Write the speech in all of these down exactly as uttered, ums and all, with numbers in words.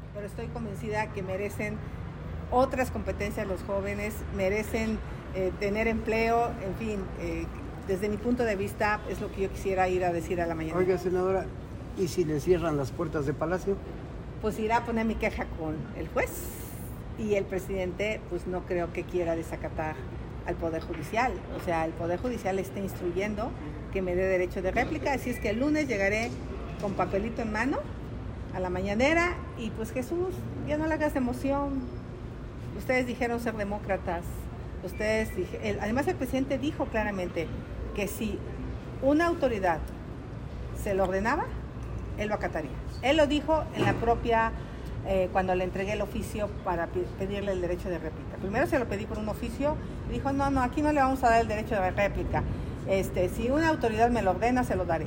pero estoy convencida que merecen otras competencias los jóvenes, merecen eh, tener empleo, en fin, eh, desde mi punto de vista es lo que yo quisiera ir a decir a la mañana. Oiga, senadora, ¿y si le cierran las puertas de Palacio? Pues irá a poner mi queja con el juez y el presidente pues no creo que quiera desacatar al Poder Judicial. O sea, el Poder Judicial está instruyendo que me dé derecho de réplica, así es que el lunes llegaré con papelito en mano a la mañanera y pues Jesús, ya no le hagas de emoción. Ustedes dijeron ser demócratas, ustedes dije, el, además el presidente dijo claramente que si una autoridad se lo ordenaba, él lo acataría. Él lo dijo en la propia, eh, cuando le entregué el oficio para pedirle el derecho de réplica. Primero se lo pedí por un oficio y dijo, no, no, aquí no le vamos a dar el derecho de réplica. Este, si una autoridad me lo ordena, se lo daré.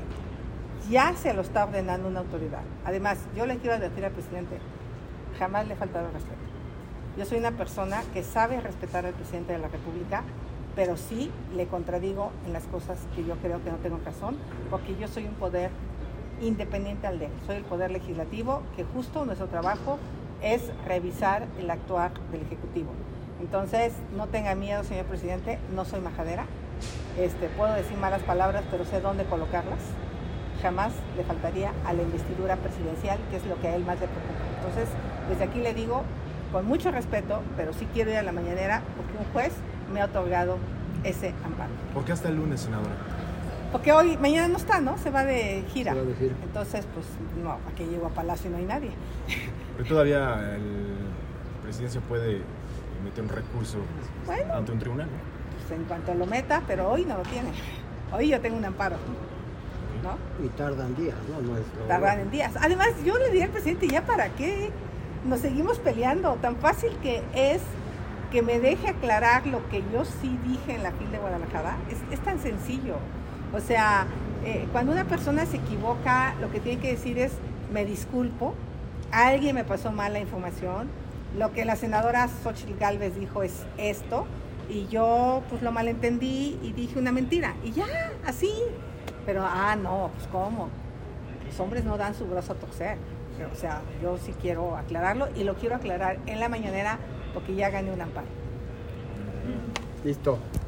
Ya se lo está ordenando una autoridad. Además, yo le quiero decir al presidente, jamás le he faltado respeto. Yo soy una persona que sabe respetar al presidente de la República, pero sí le contradigo en las cosas que yo creo que no tengo razón, porque yo soy un poder independiente al de él. Soy el poder legislativo, que justo nuestro trabajo es revisar el actuar del Ejecutivo. Entonces, no tenga miedo, señor presidente, no soy majadera. Este, puedo decir malas palabras, pero sé dónde colocarlas. Jamás le faltaría a la investidura presidencial, que es lo que a él más le preocupa. Entonces, desde aquí le digo, con mucho respeto, pero sí quiero ir a la mañanera, porque un juez me ha otorgado ese amparo. ¿Por qué hasta el lunes, senadora? Porque hoy, mañana no está, ¿no? Se va de gira. Se va de gira. Entonces, pues, no, aquí llego a Palacio y no hay nadie. Pero todavía el presidencia puede meter un recurso Bueno, ante un tribunal, ¿no? Pues en cuanto lo meta, pero hoy no lo tiene. Hoy yo tengo un amparo, ¿no? Y tardan días, ¿no? no es lo Tardan bueno. en días. Además, yo le dije al presidente, ¿ya para qué nos seguimos peleando? Tan fácil que es que me deje aclarar lo que yo sí dije en la FIL de Guadalajara. Es, es tan sencillo. O sea, eh, cuando una persona se equivoca, lo que tiene que decir es, me disculpo, alguien me pasó mal la información, lo que la senadora Xóchitl Gálvez dijo es esto, y yo pues lo malentendí y dije una mentira, y ya, así. Pero, ah, no, pues ¿cómo? Los hombres no dan su brazo a torcer. O sea, yo sí quiero aclararlo y lo quiero aclarar en la mañanera porque ya gané un amparo. Listo.